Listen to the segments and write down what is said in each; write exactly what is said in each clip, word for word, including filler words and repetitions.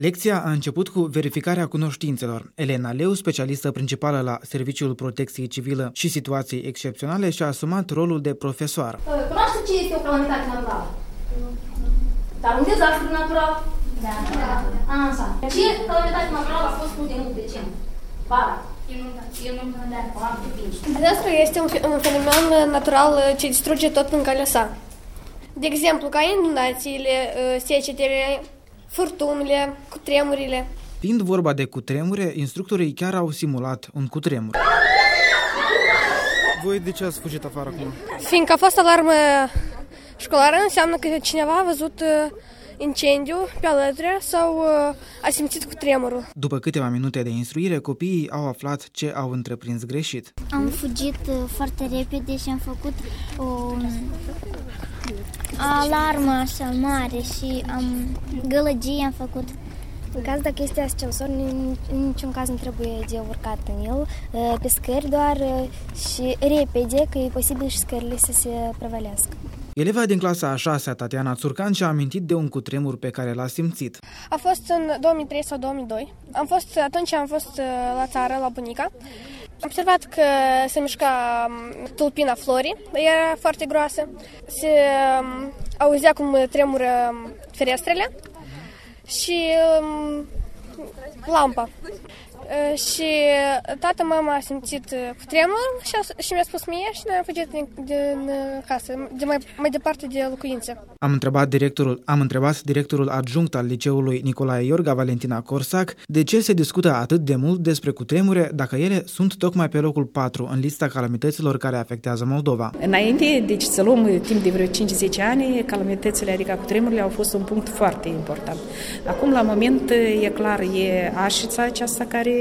Lecția a început cu verificarea cunoștințelor. Elena Leu, specialistă principală la Serviciul Protecției Civilă și Situații Excepționale, și-a asumat rolul de profesor. Cunoașteți ce este o calamitate naturală? Dar un dezastru natural? Da. da. Așa. Ce calamitate naturală a fost de mult timp? Vara. Dezastru este un, un fenomen natural ce distruge tot în calea sa. De exemplu, ca inundațiile, secetele, furtunile, cutremurile. Fiind vorba de cutremure, instructorii chiar au simulat un cutremur. Voi de ce ați fugit afară acum? Fiindcă a fost alarmă școlară, înseamnă că cineva a văzut incendiu pe alături sau a simțit cutremurul. După câteva minute de instruire, copiii au aflat ce au întreprins greșit. Am fugit foarte repede și am făcut o alarmă așa mare și am gălăgie am făcut. În caz dacă este ascensor, în niciun caz nu trebuie de urcat în el, pe scări doar și repede, că e posibil și scările să se prăvălească. Eleva din clasa a șasea, Tatiana Țurcan, și-a amintit de un cutremur pe care l-a simțit. A fost în două mii trei sau două mii doi. Am fost, atunci am fost la țară, la bunica. Am observat că se mișca tulpina florii, era foarte groasă. Se auzea cum tremură ferestrele și um, lampa. Și tata, mama a simțit cutremur și, și mi-a spus mie și noi am fugit din, din casă, de mai, mai departe de locuințe. Am întrebat directorul, am întrebat directorul adjunct al liceului Nicolae Iorga, Valentina Corsac, de ce se discută atât de mult despre cutremure, dacă ele sunt tocmai pe locul patru în lista calamităților care afectează Moldova. Înainte, deci să luăm timp de vreo cinci zece ani, calamitățile, adică cutremurile, au fost un punct foarte important. Acum, la moment, e clar, e Așița aceasta care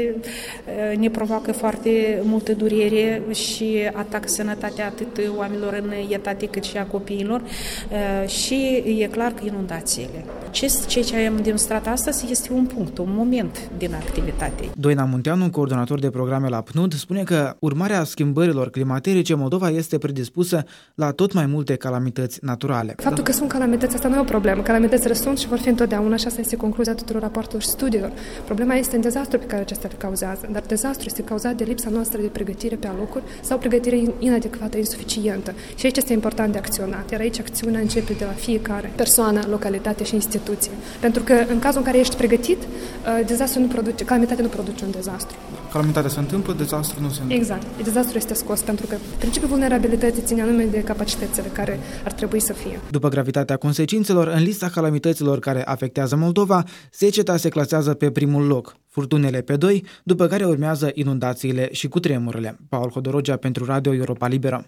ne provoacă foarte multă durere și atacă sănătatea atât oamenilor în etate cât și a copiilor și e clar că inundațiile. Ceea ce am demonstrat astăzi este un punct, un moment din activitate. Doina Munteanu, coordonator de programe la P N U D, spune că urmarea schimbărilor climaterice, Moldova este predispusă la tot mai multe calamități naturale. Faptul că sunt calamități, asta nu e o problemă. Calamitățile sunt și vor fi întotdeauna și asta este concluzia tuturor rapoartelor și studiilor. Problema este în dezastru pe care acestea le cauzează, dar dezastru este cauzat de lipsa noastră de pregătire pe alocuri sau pregătire inadecvată, insuficientă. Și aici este important de acționat, iar aici acțiunea începe de la fiecare persoană, localitate și instituție. Pentru că în cazul în care ești pregătit, dezastru nu produce, calamitatea nu produce un dezastru. Calamitatea se întâmplă, dezastru nu se întâmplă. Exact. Dezastru este scos pentru că principiul vulnerabilității ține anume de capacitățile care ar trebui să fie. După gravitatea consecințelor, în lista calamităților care afectează Moldova, seceta se clasează pe primul loc, furtunele pe doi, după care urmează inundațiile și cutremurile. Paul Hodorogea pentru Radio Europa Liberă.